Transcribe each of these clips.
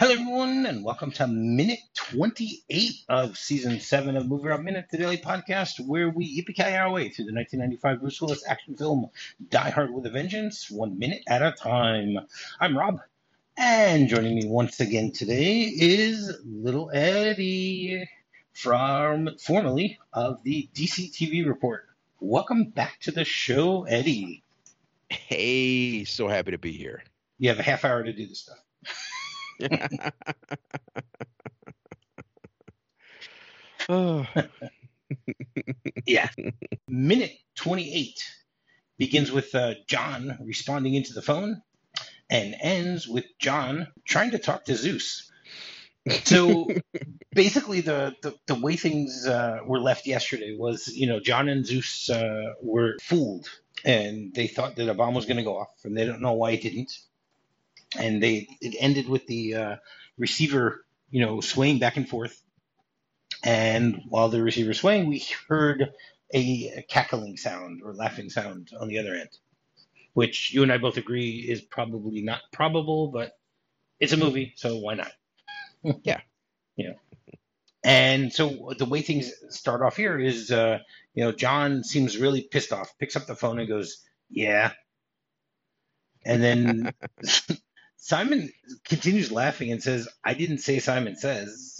Hello, everyone, and welcome to minute 28 of season 7 of Movie Rob Minute, the daily podcast where we yippee our way through the 1995 Bruce Willis action film Die Hard with a Vengeance, 1 minute at a time. I'm Rob, and joining me once again today is Little Eddie, formerly of the DC TV Report. Welcome back to the show, Eddie. Hey, so happy to be here. You have a half hour to do this stuff. Oh. Yeah. Minute 28 begins with John responding into the phone and ends with John trying to talk to Zeus. So basically, the way things were left yesterday was, John and Zeus were fooled, and they thought that a bomb was going to go off, and they don't know why it didn't. And it ended with the receiver, swaying back and forth. And while the receiver was swaying, we heard a cackling sound or laughing sound on the other end, which you and I both agree is probably not probable, but it's a movie, so why not? Yeah. And so the way things start off here is, John seems really pissed off, picks up the phone and goes, "Yeah." And then Simon continues laughing and says, "I didn't say Simon Says."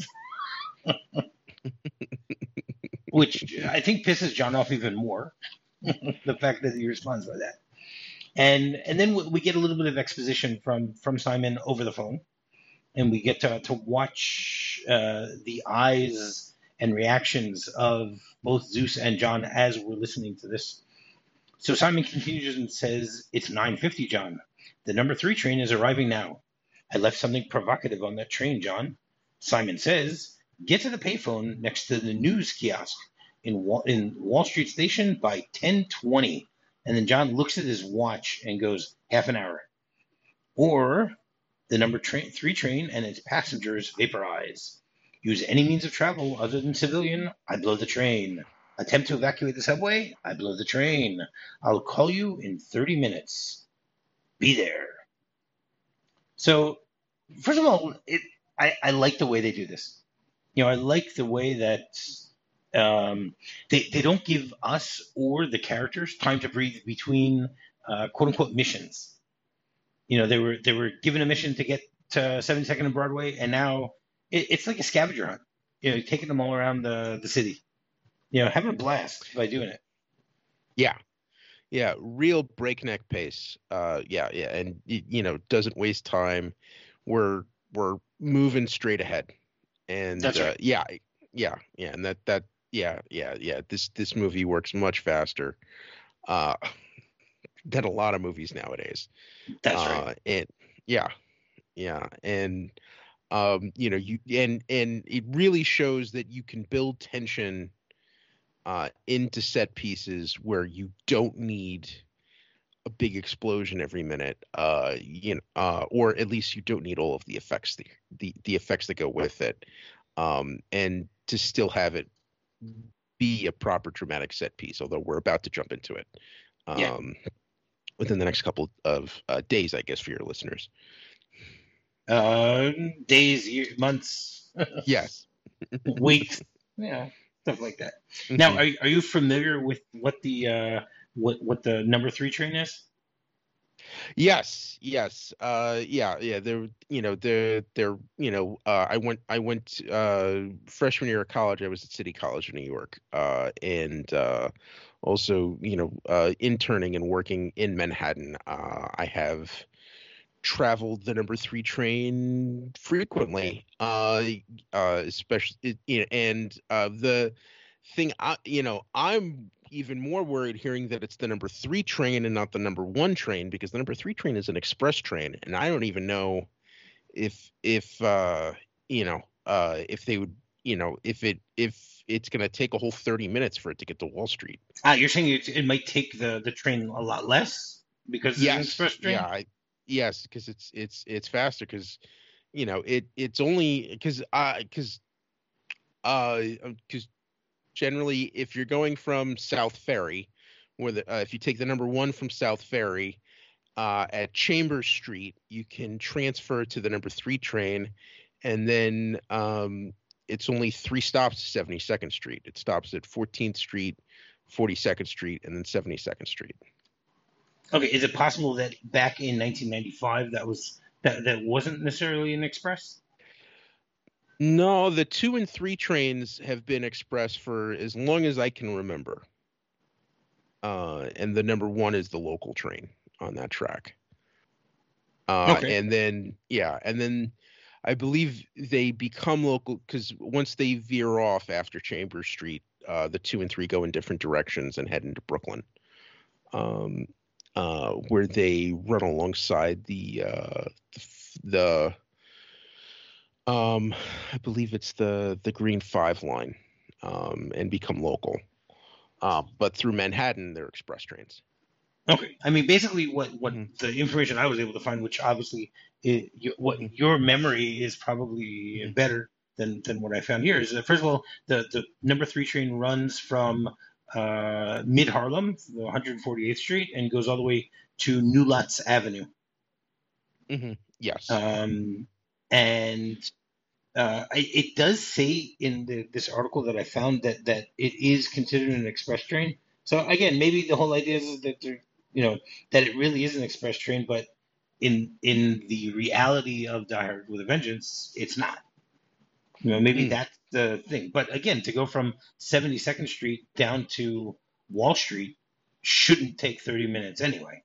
Which I think pisses John off even more, the fact that he responds by that. And then we get a little bit of exposition from Simon over the phone, and we get to watch the eyes and reactions of both Zeus and John as we're listening to this. So Simon continues and says, "It's 9:50, John. The number 3 train is arriving now. I left something provocative on that train, John." Simon says, "Get to the payphone next to the news kiosk in Wall Street Station by 10:20. And then John looks at his watch and goes, "Half an hour. Or the number 3 train and its passengers vaporize. Use any means of travel other than civilian. I blow the train. Attempt to evacuate the subway. I blow the train. I'll call you in 30 minutes. Be there." So, first of all, I like the way they do this. I like the way that they don't give us or the characters time to breathe between quote unquote missions. They were given a mission to get to 72nd and Broadway, and now it's like a scavenger hunt. Taking them all around the city. Having a blast by doing it. Yeah, real breakneck pace. Yeah, and doesn't waste time. We're moving straight ahead, and That's right. yeah, and that this movie works much faster than a lot of movies nowadays. That's right. And and and it really shows that you can build tension into set pieces where you don't need a big explosion every minute, or at least you don't need all of the effects, the effects that go with it, and to still have it be a proper dramatic set piece. Although we're about to jump into it within the next couple of days, I guess, for your listeners. Days, years, months. Yes. Weeks. Yeah, stuff like that. Now, are you familiar with what the number 3 train is? Yes. They're I went freshman year of college. I was at City College in New York, and also interning and working in Manhattan. I have traveled the number 3 train frequently, especially and the thing I'm even more worried hearing that it's the number 3 train and not the number 1 train, because the number 3 train is an express train, and I don't even know if they would if it's going to take a whole 30 minutes for it to get to Wall Street. You're saying it might take the train a lot less because it's an express train? Yes, because it's faster, because it's only because generally, if you're going from South Ferry, if you take the number 1 from South Ferry, at Chambers Street, you can transfer to the number 3 train, and then it's only 3 stops to 72nd Street. It stops at 14th Street, 42nd Street, and then 72nd Street. Okay, is it possible that back in 1995 that wasn't necessarily an express? No, the 2 and 3 trains have been express for as long as I can remember. And the number 1 is the local train on that track. Okay. And then I believe they become local because once they veer off after Chambers Street, the 2 and 3 go in different directions and head into Brooklyn, where they run alongside I believe it's the Green 5 line, and become local. But through Manhattan, they're express trains. Okay. I mean, basically, what the information I was able to find, which obviously your memory is probably better than what I found here, is that, first of all, the number 3 train runs from mid Harlem, 148th Street, and goes all the way to New Lots Avenue. Yes. And it does say in this article that I found that it is considered an express train. So again, maybe the whole idea is that that it really is an express train, but in the reality of Die Hard with a Vengeance, it's not. Maybe that's the thing. But again, to go from 72nd Street down to Wall Street shouldn't take 30 minutes anyway.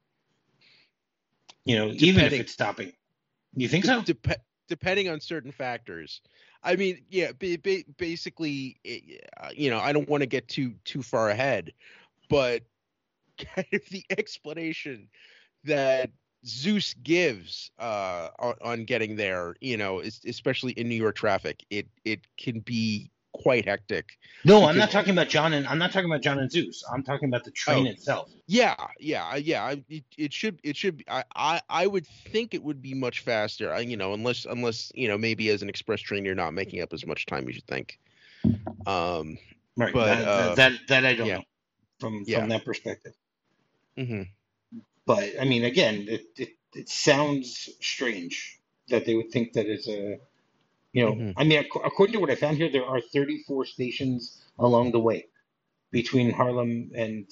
Even if it's stopping. You think so? Depending on certain factors. I mean, yeah, basically, I don't want to get too far ahead, but kind of the explanation that Zeus gives on getting there, especially in New York traffic, it can be quite hectic. No, I'm not talking about John and Zeus. I'm talking about the train itself. Yeah. It should. I would think it would be much faster. Unless maybe as an express train you're not making up as much time as you think. Right. But that I don't know from that perspective. Mm-hmm. But I mean, again, it sounds strange that they would think that it's a. I mean, according to what I found here, there are 34 stations along the way between Harlem and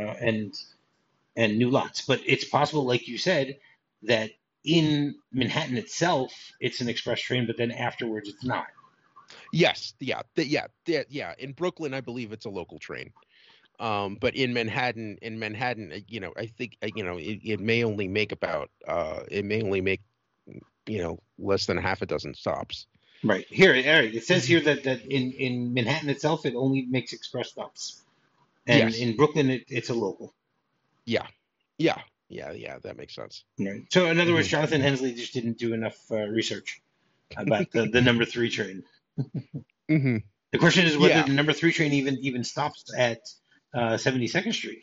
New Lots. But it's possible, like you said, that in Manhattan itself, it's an express train, but then afterwards, it's not. Yes, yeah. In Brooklyn, I believe it's a local train. But in Manhattan, I think it may only make less than half a dozen stops. Right. Here, Eric, it says here that in Manhattan itself, it only makes express stops. And in Brooklyn, it's a local. Yeah, that makes sense. Right. So, in other words, Jonathan Hensley just didn't do enough research about the number 3 train. The question is whether the number 3 train even stops at 72nd Street.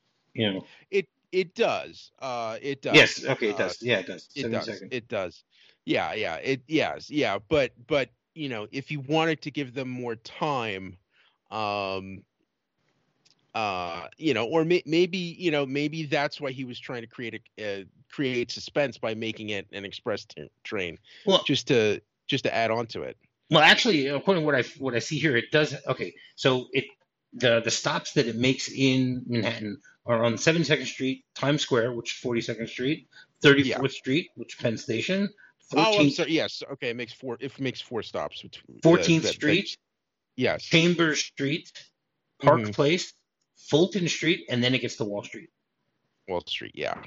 It does. It does. Yes. Okay. It does. Yeah, it does. It does. Yeah. But if you wanted to give them more time, or maybe that's why he was trying to create suspense by making it an express train. Well, just to add on to it. Well, actually, according to what I see here, it does. Okay, so the stops that it makes in Manhattan are on 72nd Street, Times Square, which is 42nd Street, 34th Street, which is Penn Station. 14th, I'm sorry. Yes. Okay. It makes 4 stops. 14th Street. Yes. Chambers Street, Park Place, Fulton Street, and then it gets to Wall Street. Wall Street. Yeah.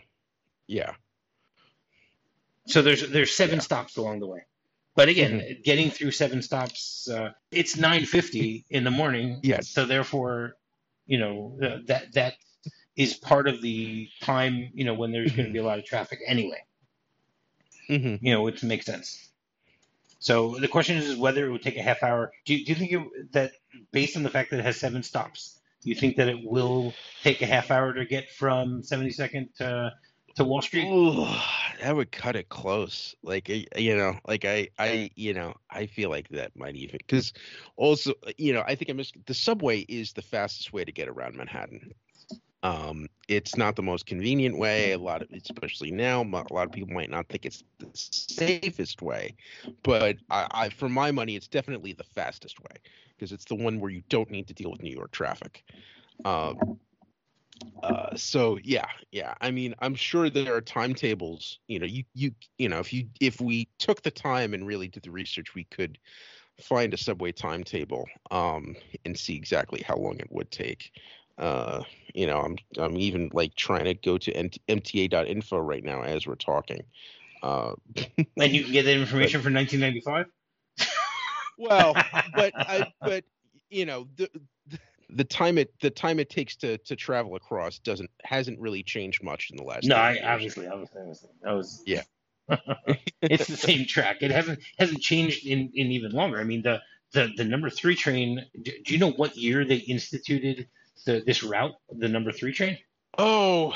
So there's 7 stops along the way. But again, getting through 7 stops, it's 9:50 in the morning. Yes. So therefore, that is part of the time, when there's going to be a lot of traffic anyway. Which makes sense. So the question is whether it would take a half hour. Do you think that based on the fact that it has 7 stops, do you think that it will take a half hour to get from 72nd to Wall Street? Ooh, that would cut it close. I feel like that might even, because also, I think the subway is the fastest way to get around Manhattan. It's not the most convenient way. Especially now, a lot of people might not think it's the safest way, but for my money, it's definitely the fastest way because it's the one where you don't need to deal with New York traffic. So yeah. I mean, I'm sure there are timetables. If we took the time and really did the research, we could find a subway timetable and see exactly how long it would take. I'm even like trying to go to mta.info right now as we're talking. And you can get that information for 1995. Well, but the time it takes to travel across hasn't really changed much in the last 30 years. Obviously, that was yeah. It's the same track. It hasn't changed in even longer. I mean, the number 3 train. Do you know what year they instituted this route, the number 3 train? Oh,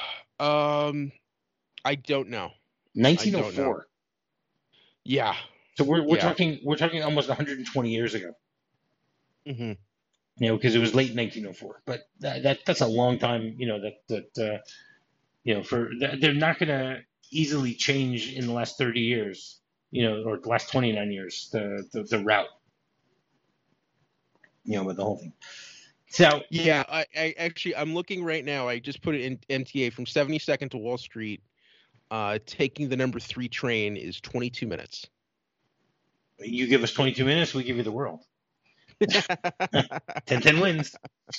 I don't know. 1904. Yeah. So we're talking almost 120 years ago. Mm-hmm. Because it was late 1904. But that's a long time. They're not going to easily change in the last 30 years. Or the last 29 years. The route. With the whole thing. So yeah, I'm looking right now. I just put it in MTA from 72nd to Wall Street. Taking the number 3 train is 22 minutes. You give us 22 minutes, we give you the world. 10-10 wins.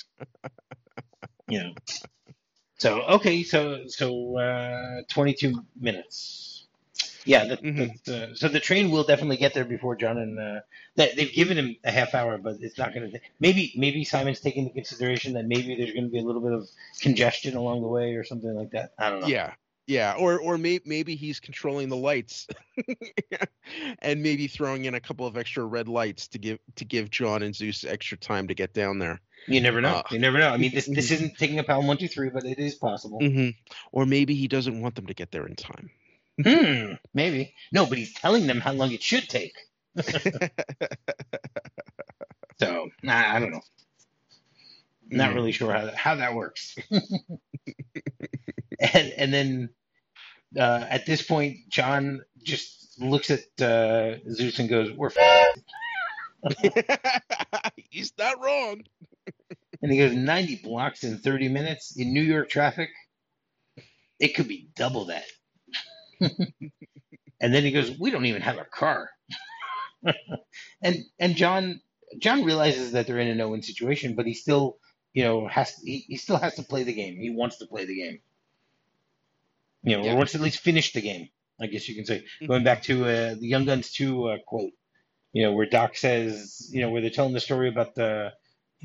So okay, so 22 minutes. Yeah, so the train will definitely get there before John and they've given him a half hour, but it's not going to. Maybe Simon's taking into consideration that maybe there's going to be a little bit of congestion along the way or something like that. I don't know. Yeah, or maybe he's controlling the lights, and maybe throwing in a couple of extra red lights to give John and Zeus extra time to get down there. You never know. I mean, this isn't taking a Pelham 123, but it is possible. Mm-hmm. Or maybe he doesn't want them to get there in time. Maybe. No, but he's telling them how long it should take. So, I don't know. Not really sure how that works. and then at this point, John just looks at Zeus and goes, "We're He's not wrong." And he goes, 90 blocks in 30 minutes in New York traffic. It could be double that. And then he goes, "We don't even have a car." and John realizes that they're in a no-win situation, but he still, he still has to play the game. He wants to play the game. Or wants to at least finish the game, I guess you can say. Going back to the Young Guns 2 quote, where Doc says, where they're telling the story about the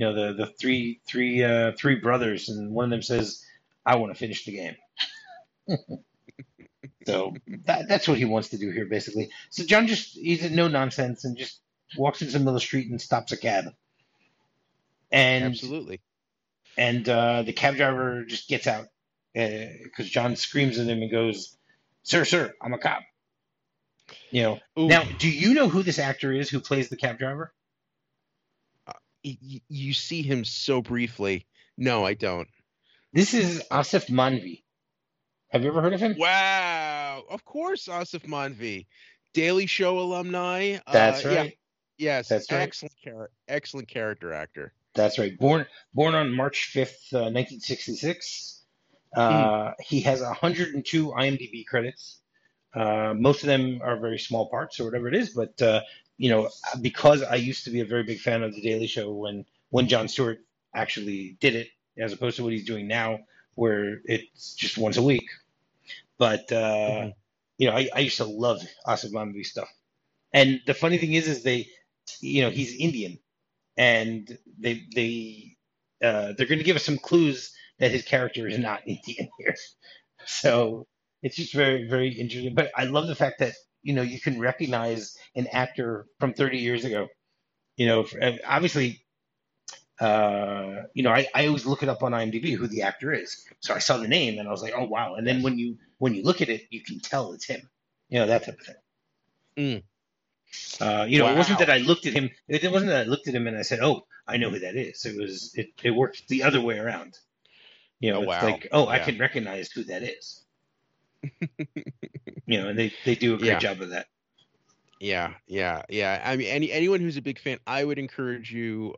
three brothers, and one of them says, "I want to finish the game." So that's what he wants to do here, basically. So John he's no nonsense and just walks into the middle of the street and stops a cab. And absolutely. And the cab driver just gets out because John screams at him and goes, Sir, I'm a cop." Now, do you know who this actor is who plays the cab driver? You see him so briefly. No, I don't. This is Asif Manvi. Have you ever heard of him? Wow. Of course, Asif Manvi. Daily Show alumni. That's right. Yeah. Yes. That's right. Excellent character actor. That's right. Born on March 5th, 1966. He has 102 IMDb credits. Most of them are very small parts or whatever it is. But, because I used to be a very big fan of The Daily Show when Jon Stewart actually did it, as opposed to what he's doing now, where it's just once a week. But, I used to love Asif Manvi stuff. And the funny thing is he's Indian. And they're going to give us some clues that his character is not Indian here. So it's just very, very interesting. But I love the fact that, you can recognize an actor from 30 years ago. Obviously, I always look it up on IMDb who the actor is. So I saw the name and I was like, oh, wow. And then when you look at it, you can tell it's him. That type of thing. Wow. It wasn't that I looked at him. It wasn't that I looked at him and I said, "Oh, I know who that is." It worked the other way around. Oh It's wow. like, oh, I Yeah. can recognize who that is. And they do a great Yeah. job of that. Yeah. I mean, anyone who's a big fan, I would encourage you.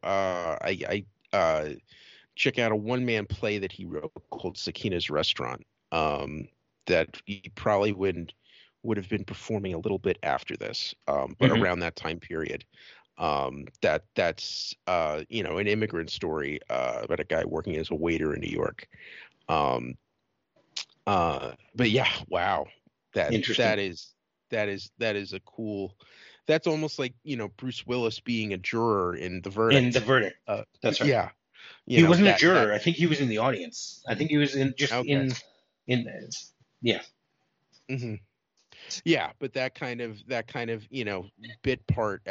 Check out a one-man play that he wrote called Sakina's Restaurant. That he probably would have been performing a little bit after this, but Hmm. around that time period. That's an immigrant story about a guy working as a waiter in New York. Um, but yeah, wow, that Interesting. that is that is a cool. That's almost like Bruce Willis being a juror in The In The Verdict. Verdict. Uh, That's right. yeah, He wasn't a that juror. I think he was in the audience. I think he was in just okay. in yeah. Hmm. Yeah, but that kind of bit part,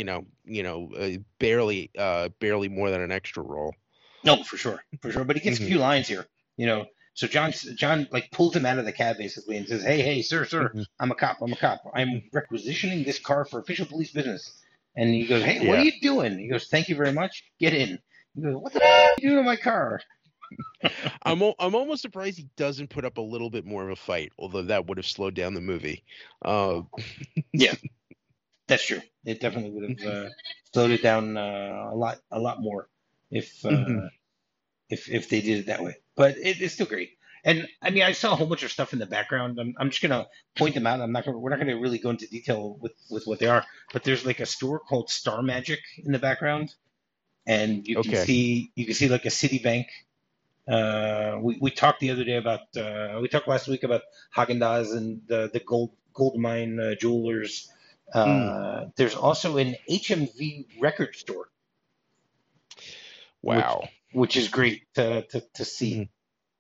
barely more than an extra role. No, for sure, for sure. But he gets a Hmm. few lines here. So John like pulls him out of the cab basically and says, "Hey, sir, Hmm. I'm a cop. I'm a cop. I'm requisitioning this car for official police business." And he goes, "Hey, what are Yeah. you doing?" He goes, "Thank you very much. Get in." He goes, "What the are you doing in my car?" I'm almost surprised he doesn't put up a little bit more of a fight, although that would have slowed down the movie. Uh, Yeah, that's true. It definitely would have slowed it down a lot more if mhm. if they did it that way. But it's still great. And I mean, I saw a whole bunch of stuff in the background. I'm just gonna point them out. We're not gonna really go into detail with what they are. But there's like a store called Star Magic in the background, and Okay. you can see like a Citibank. We talked the other day about we talked last week about Haagen Dazs and the gold mine jewelers. Mm. There's also an HMV record store, which Wow. which is great to see. Hmm.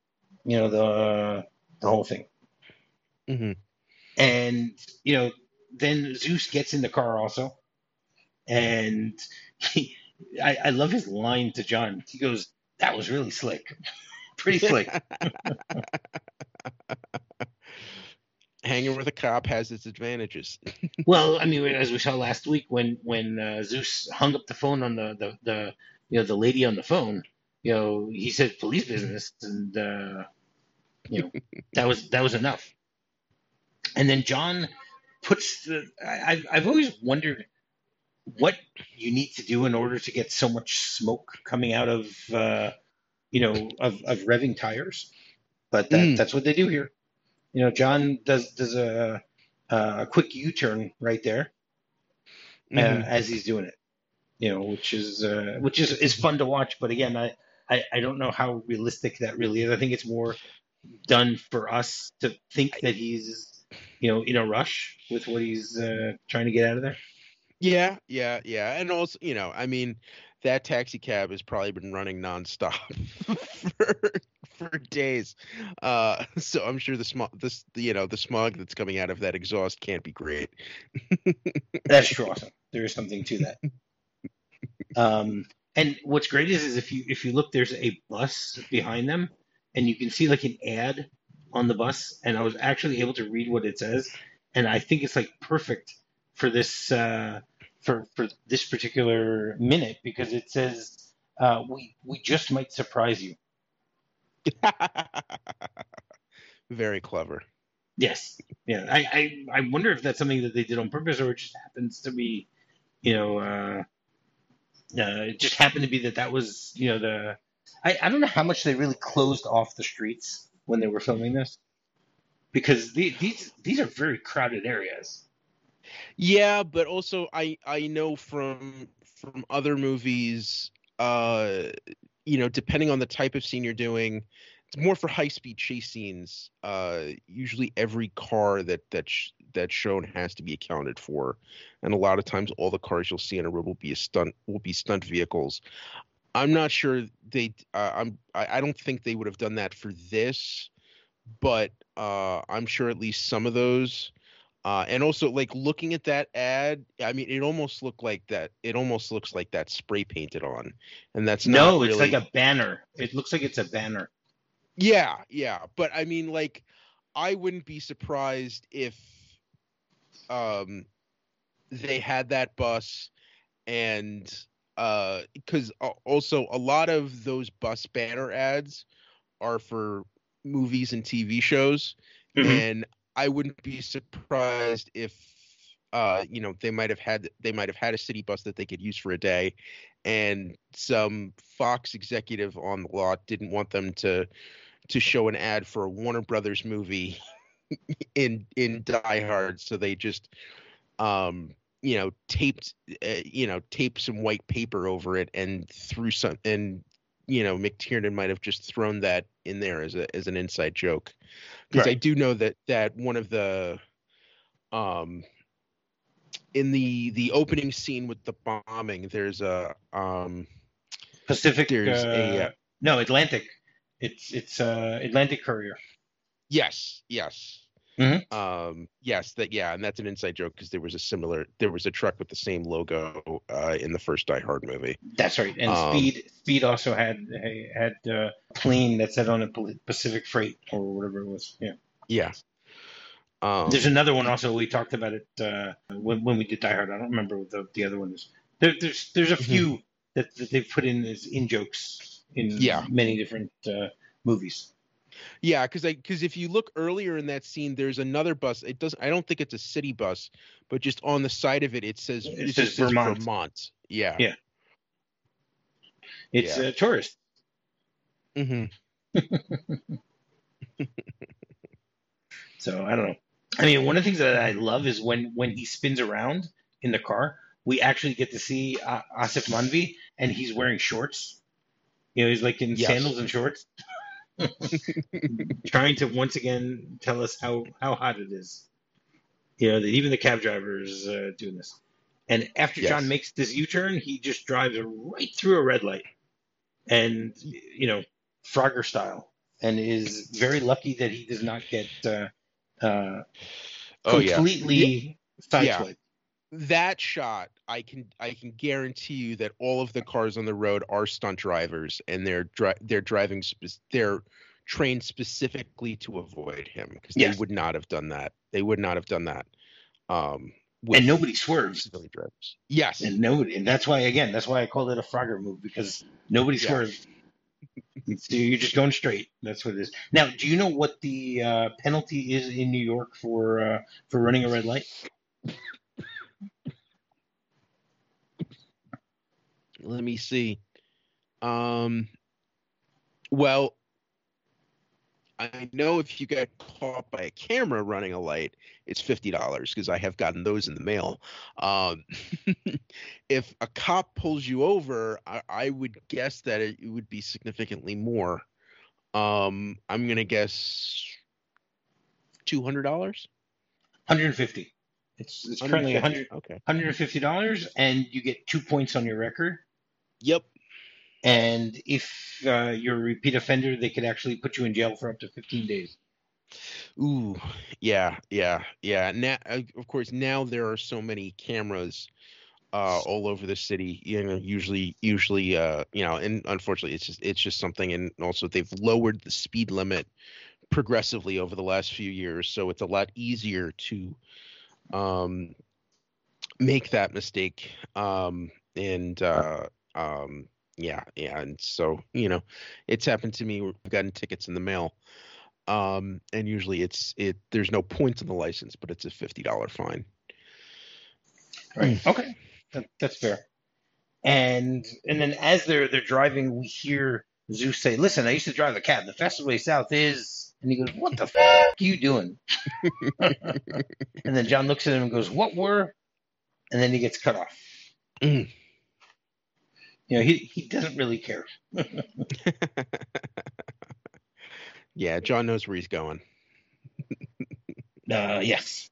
The whole thing. Hmm. And then Zeus gets in the car also, and he, I love his line to John. He goes, "That was really slick, pretty slick." Hanging with a cop has its advantages. Well, I mean, as we saw last week when Zeus hung up the phone on the lady on the phone, he said police business, and you know that was enough. And then John puts I've always wondered what you need to do in order to get so much smoke coming out of of revving tires, but Mm. that's what they do here. John does a quick U-turn right there Hmm. as he's doing it. Which is fun to watch. But again, I don't know how realistic that really is. I think it's more done for us to think that he's in a rush with what he's trying to get out of there. Yeah. And also, I mean, that taxi cab has probably been running nonstop for for days. So I'm sure the smog that's coming out of that exhaust can't be great. That's true. Also, there is something to that. And what's great is if you look, there's a bus behind them, and you can see like an ad on the bus, and I was actually able to read what it says, and I think it's like perfect for this for this particular minute because it says we just might surprise you. Very clever. Yes, yeah. I wonder if that's something that they did on purpose or it just happens to be you know. It just happened to be that was, the. I don't know how much they really closed off the streets when they were filming this because these are very crowded areas. Yeah, but also I know from other movies, depending on the type of scene you're doing, it's more for high speed chase scenes. Usually every car that's shown has to be accounted for, and a lot of times all the cars you'll see on a road will be stunt vehicles. I'm not sure I don't think they would have done that for this, but I'm sure at least some of those. And also, like looking at that ad, I mean, it almost looked like that. It almost looks like that's spray painted on, and that's not No, it's like really. a banner. It looks like it's a banner. Yeah. But I mean, like, I wouldn't be surprised if um they had that bus and because also a lot of those bus banner ads are for movies and TV shows, Mhm. and I wouldn't be surprised if they might have had a city bus that they could use for a day, and some Fox executive on the lot didn't want them to show an ad for a Warner Brothers movie in Die Hard, so they just taped some white paper over it and threw some, and McTiernan might have just thrown that in there as an inside joke, because I Right. do know that one of the in the opening scene with the bombing, there's Pacific. a No, Atlantic. It's Atlantic Courier. yes. Mhm. Yes, and that's an inside joke, because there was a truck with the same logo in the first Die Hard movie. That's right. And Um, Speed also had a plane that said on it Pacific Freight or whatever it was. Yeah. yeah. There's another one also. We talked about it when we did Die Hard. I don't remember what the other one is. There's a Mhm. few that they've put in as in jokes in Yeah. many different movies. Yeah, because if you look earlier in that scene, there's another bus. I don't think it's a city bus, but just on the side of it, it It says just says Vermont. Vermont. Yeah. Yeah. It's Yeah. a tourist. Hmm. So I don't know. I mean, one of the things that I love is when he spins around in the car, we actually get to see Asif Manvi, and he's wearing shorts. He's like in Yes. sandals and shorts, trying to once again tell us how hot it is. That even the cab driver is doing this. And after John Yes. makes this U-turn, he just drives right through a red light, and Frogger style, and is very lucky that he does not get Oh yeah. completely Yeah. sideswiped. That shot, I can guarantee you that all of the cars on the road are stunt drivers, and they're trained specifically to avoid him, because Yes. they would not have done that. They would not have done that. And nobody swerves. Civilian drivers. Yes. And that's why I called it a Frogger move, because nobody Yeah. swerves. You're just going straight. That's what it is. Now, do you know what the penalty is in New York for running a red light? Let me see. Well, I know if you get caught by a camera running a light, it's $50, because I have gotten those in the mail. If a cop pulls you over, I would guess that it would be significantly more. I'm gonna guess $200. 150. It's currently 100 Okay. $150, and you get 2 points on your record. Yep. And if you're a repeat offender, they could actually put you in jail for up to 15 days. Ooh, yeah. Now, of course, now there are so many cameras all over the city. Usually, and unfortunately, it's just something. And also, they've lowered the speed limit progressively over the last few years, so it's a lot easier to make that mistake. And so it's happened to me. I've gotten tickets in the mail. And usually there's no points on the license, but it's a $50 fine. Right. Okay. That's fair. And then as they're driving, we hear Zeus say, "Listen, I used to drive the cab. The fastest way south is," and he goes, "What the f are you doing?" And then John looks at him and goes, "What were?" And then he gets cut off. He doesn't really care. Yeah, John knows where he's going. Yes.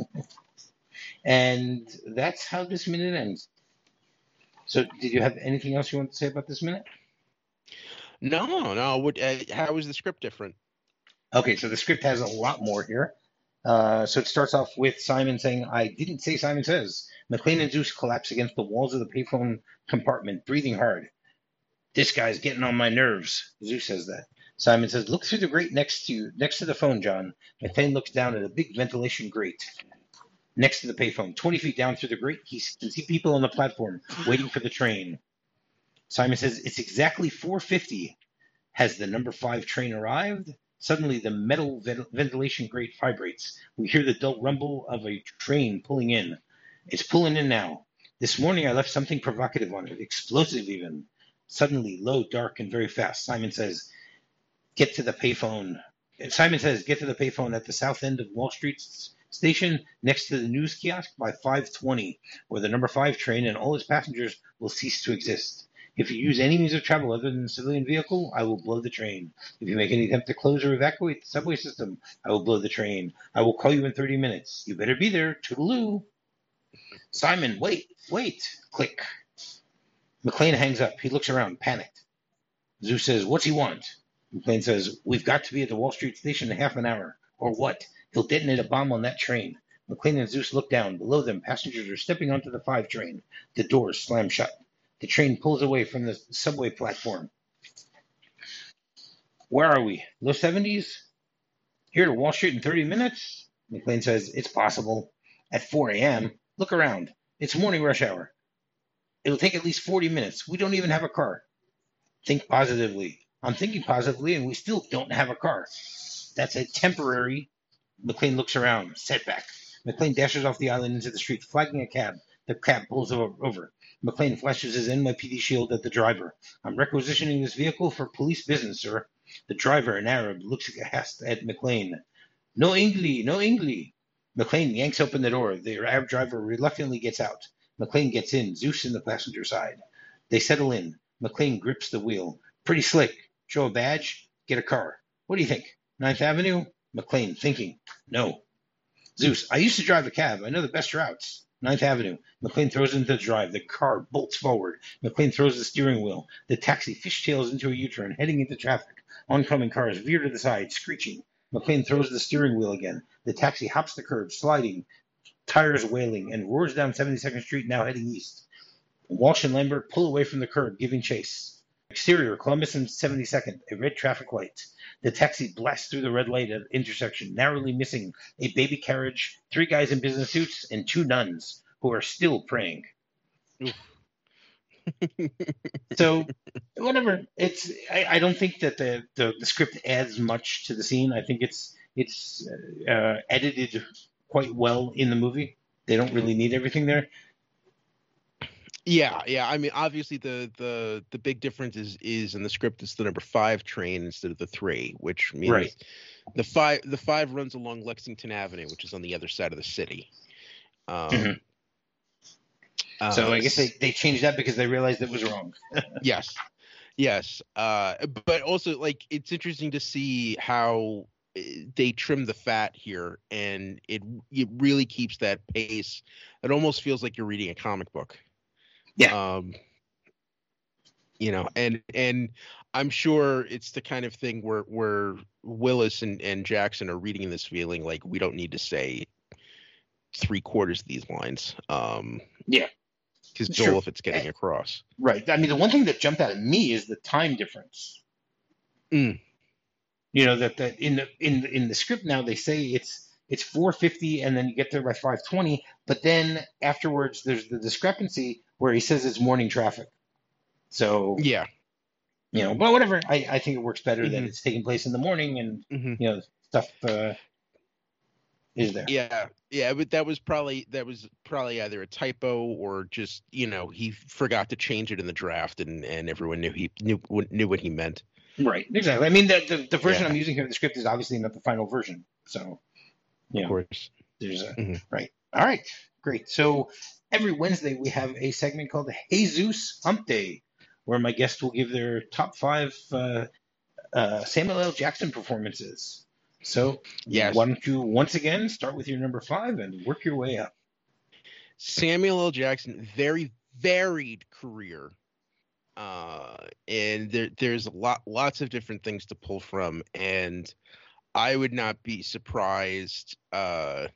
And that's how this minute ends. So, did you have anything else you want to say about this minute? No. How is the script different? Okay, so the script has a lot more here. So it starts off with Simon saying, "I didn't say Simon says." McClane and Zeus collapse against the walls of the payphone compartment, breathing hard. "This guy's getting on my nerves." Zeus says that. Simon says, "Look through the grate next to the phone, John." McClane looks down at a big ventilation grate next to the payphone. 20 feet down through the grate, he can see people on the platform waiting for the train. Simon says, "It's exactly 4:50. Has the number 5 train arrived? Suddenly, the metal ventilation grate vibrates. We hear the dull rumble of a train pulling in. It's pulling in now. This morning I left something provocative on it, explosive even. Suddenly, low, dark, and very fast, Simon says, get to the payphone. Simon says, get to the payphone at the south end of Wall Street Station next to the news kiosk by 5:20, or the number 5 train and all its passengers will cease to exist. If you use any means of travel other than a civilian vehicle, I will blow the train. If you make any attempt to close or evacuate the subway system, I will blow the train. I will call you in 30 minutes. You better be there. Toodaloo. Simon, wait. Click. McClane hangs up. He looks around, panicked. Zeus says, what's he want? McClane says, we've got to be at the Wall Street Station in half an hour. Or what? He'll detonate a bomb on that train. McClane and Zeus look down. Below them, passengers are stepping onto the 5 train. The doors slam shut. The train pulls away from the subway platform. Where are we? Low 70s? Here to Wall Street in 30 minutes? McClane says, it's possible. At 4 a.m., look around. It's morning rush hour. It'll take at least 40 minutes. We don't even have a car. Think positively. I'm thinking positively, and we still don't have a car. That's a temporary. McClane looks around. Setback. McClane dashes off the island into the street, flagging a cab. The cab pulls over. McClane flashes his NYPD shield at the driver. I'm requisitioning this vehicle for police business, sir. The driver, an Arab, looks aghast at McClane. No English, no English. McClane yanks open the door. The Arab driver reluctantly gets out. McClane gets in, Zeus in the passenger side. They settle in. McClane grips the wheel. Pretty slick. Show a badge, get a car. What do you think? 9th Avenue? McClane, thinking. No. Zeus, I used to drive a cab. I know the best routes. 9th Avenue. McClane throws into the drive. The car bolts forward. McClane throws the steering wheel. The taxi fishtails into a U-turn, heading into traffic. Oncoming cars veer to the side, screeching. McClane throws the steering wheel again. The taxi hops the curb, sliding, tires wailing, and roars down 72nd Street, now heading east. Walsh and Lambert pull away from the curb, giving chase. Exterior, Columbus and 72nd, a red traffic light. The taxi blasts through the red light at intersection, narrowly missing a baby carriage, 3 guys in business suits, and 2 nuns who are still praying. So, whatever. I don't think that the script adds much to the scene. I think it's edited quite well in the movie. They don't really need everything there. Yeah. I mean, obviously the big difference is in the script it's the number 5 train instead of the 3, which means right. The 5 runs along Lexington Avenue, which is on the other side of the city. So I guess they changed that because they realized it was wrong. Yes. But also, like, it's interesting to see how they trim the fat here, and it really keeps that pace. It almost feels like you're reading a comic book. Yeah. And I'm sure it's the kind of thing where Willis and Jackson are reading this feeling like we don't need to say 3/4 of these lines. Yeah. Because Joel, if it's getting across. Right. I mean, the one thing that jumped out at me is the time difference. You know, that in the script now they say it's 4:50 and then you get there by 5:20, but then afterwards there's the discrepancy where he says it's morning traffic. So yeah, but whatever. I think it works better that it's taking place in the morning and stuff is there. Yeah, but that was probably either a typo or just he forgot to change it in the draft and everyone knew what he meant. Right, exactly. I mean, the version I'm using here in the script is obviously not the final version, so of course there's a right. All right, great. So every Wednesday we have a segment called the Jesus Hump Day, where my guests will give their top 5 Samuel L. Jackson performances. So why don't you once again start with your number 5 and work your way up? Samuel L. Jackson, very varied career. And there's lots of different things to pull from, and I would not be surprised. There's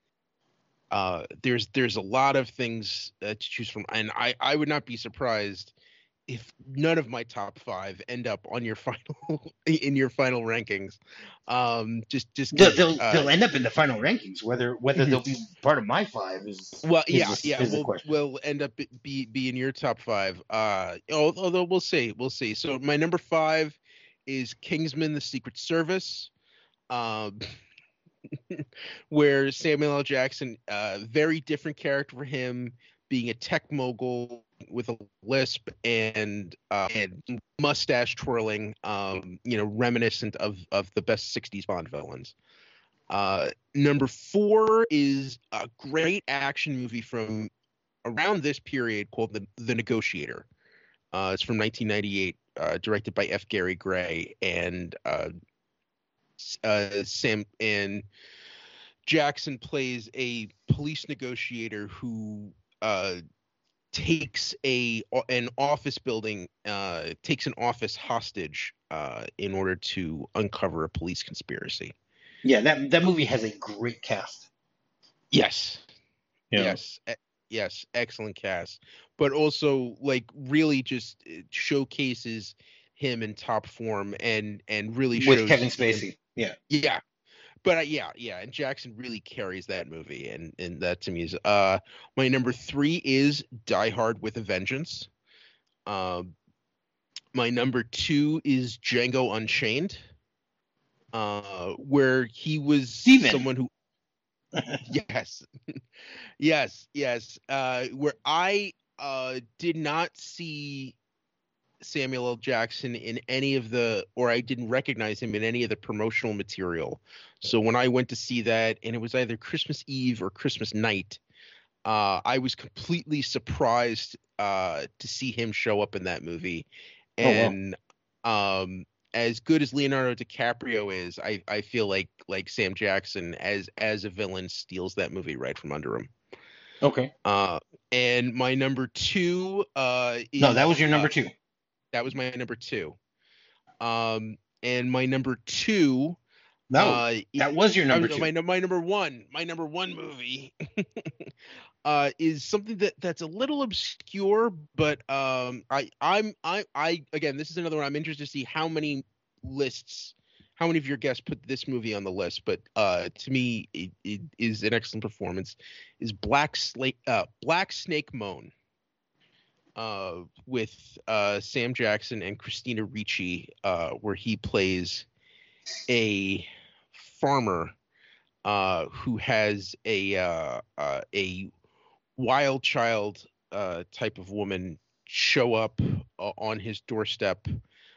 a lot of things to choose from, and I would not be surprised if none of my top 5 end up on your final in your final rankings. They'll end up in the final rankings. Whether they'll be part of my 5 is will end up be in your top 5. Although we'll see. So my number 5 is Kingsman: The Secret Service, where Samuel L. Jackson, very different character for him, being a tech mogul with a lisp and mustache twirling, reminiscent of the best 60s Bond villains. Number 4 is a great action movie from around this period called The Negotiator. It's from 1998, directed by F. Gary Gray, and Sam and Jackson plays a police negotiator who takes an office building, takes an office hostage in order to uncover a police conspiracy. Yeah, that movie has a great cast. Yes. Yeah. Yes, excellent cast. But also, like, really just showcases him in top form and really shows with Kevin Spacey. Yeah. But and Jackson really carries that movie, and that to me is my number 3 is Die Hard with a Vengeance. My number 2 is Django Unchained, where he was someone who yes, where I did not see Samuel L. Jackson in any of I didn't recognize him in any of the promotional material. So when I went to see that, and it was either Christmas Eve or Christmas night, I was completely surprised to see him show up in that movie. And as good as Leonardo DiCaprio is, I feel like Sam Jackson as a villain steals that movie right from under him. Okay. And my number 2 is, no, that was your number 2. That was my number 2. And my number 2. No, that was your number 2. My number 1. My number 1 movie is something that's a little obscure, but I'm again, this is another one I'm interested to see how many of your guests put this movie on the list. But to me, it is an excellent performance. Is Black Snake Moan. With Sam Jackson and Christina Ricci, where he plays a farmer who has a wild child type of woman show up on his doorstep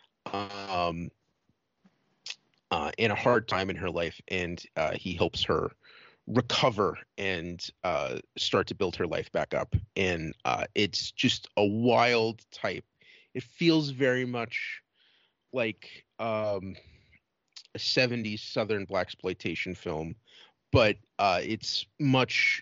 in a hard time in her life, and he helps her recover and start to build her life back up. And it's just a wild type. It feels very much like a 70s Southern blaxploitation film, but it's much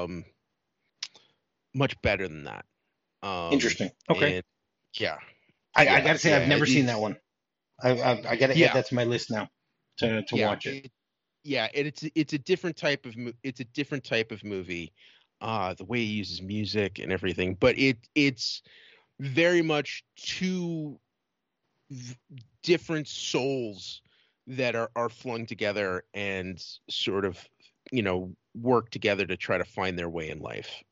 better than that. Interesting. Okay. And, yeah. I gotta say, I've never seen that one. I gotta add that to my list now to watch it. It's a different type of movie, the way he uses music and everything, but it's very much two different souls that are flung together and sort of, work together to try to find their way in life.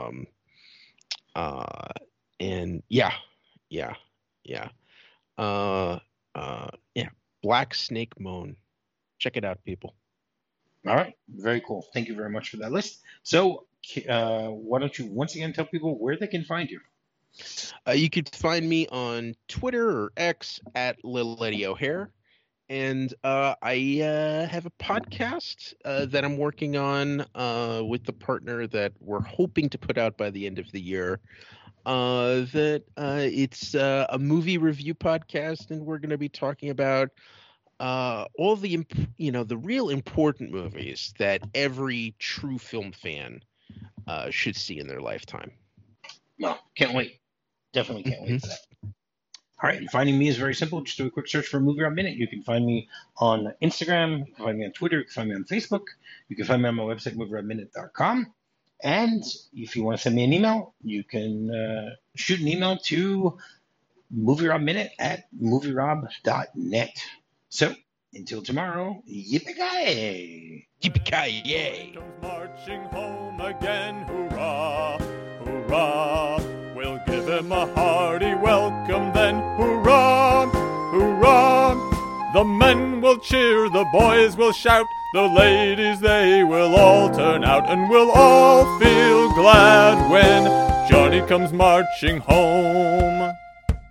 Black Snake Moan. Check it out, people. All right. Very cool. Thank you very much for that list. So why don't you once again tell people where they can find you? You can find me on Twitter or X at Little Eddie O'Hare. And I have a podcast that I'm working on with the partner that we're hoping to put out by the end of the year. It's a movie review podcast, and we're going to be talking about all the the real important movies that every true film fan should see in their lifetime. Well, can't wait. Definitely can't wait for that. All right, and finding me is very simple. Just do a quick search for Movie Rob Minute. You can find me on Instagram. You can find me on Twitter. You can find me on Facebook. You can find me on my website, movierobminute.com. And if you want to send me an email, you can shoot an email to movierobminute@movierob.net. So, until tomorrow, yippee-ki-yay! Yippee-ki-yay! Marching home again, hurrah, hurrah. We'll give him a hearty welcome then, hurrah, hurrah. The men will cheer, the boys will shout, the ladies they will all turn out, and we'll all feel glad when Johnny comes marching home.